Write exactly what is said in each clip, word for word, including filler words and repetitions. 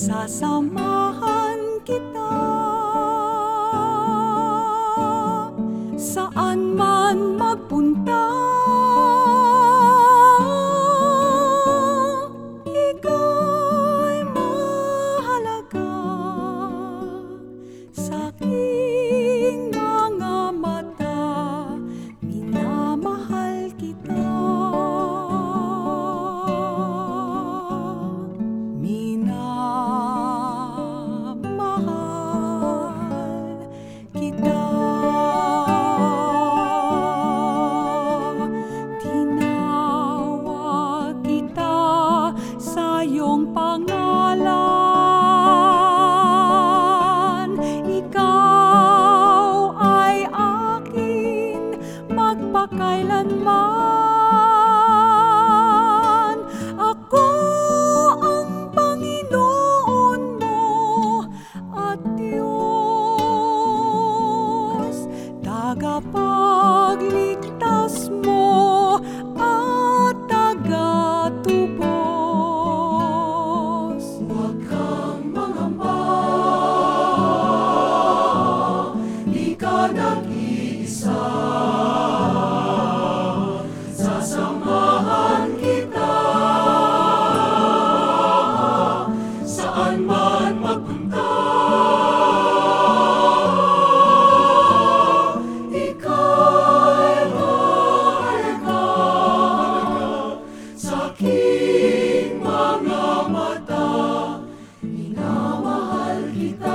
Sasamahan kita saan man magpunta. Ika'y mahalaga sa aking mga mata. Minamahal kita. Iyong pangalan, ikaw ay akin magpakailanman. Ako ang Panginoon mo at Diyos, tagapagligtas mo at tagatubos. Nag-iisa, sasamahan kita saan man magpunta. Ika'y mahalaga sa aking mga mata. Minamahal kita.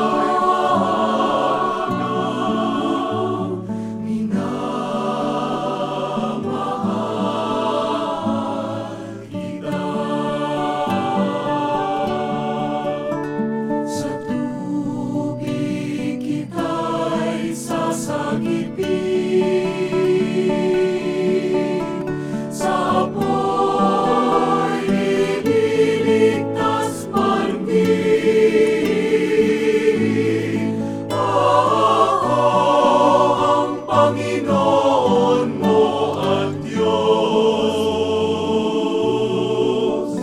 Sa apoy ililigtas man din. Ako ang Panginoon mo at Diyos,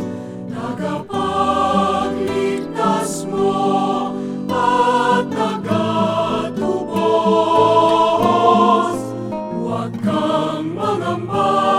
tagapagligtas mo at tagatubos. Huwag kang mangamba.